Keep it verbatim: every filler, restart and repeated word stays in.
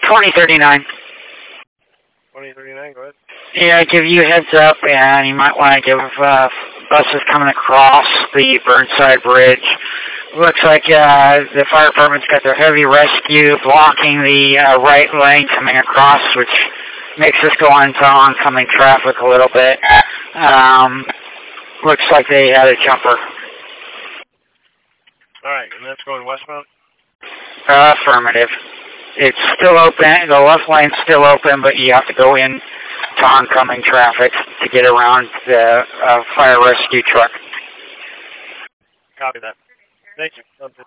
twenty thirty-nine. twenty thirty-nine, go ahead. Yeah, give you a heads up, and you might want to give uh, buses coming across the Burnside Bridge. Looks like uh, the fire department's got their heavy rescue blocking the uh, right lane coming across, which makes us go into oncoming traffic a little bit. Um, looks like they had a jumper. All right, and that's going westbound? Uh, affirmative. It's still open. The left lane's still open, but you have to go in to oncoming traffic to get around the uh, fire rescue truck. Copy that. Thank you.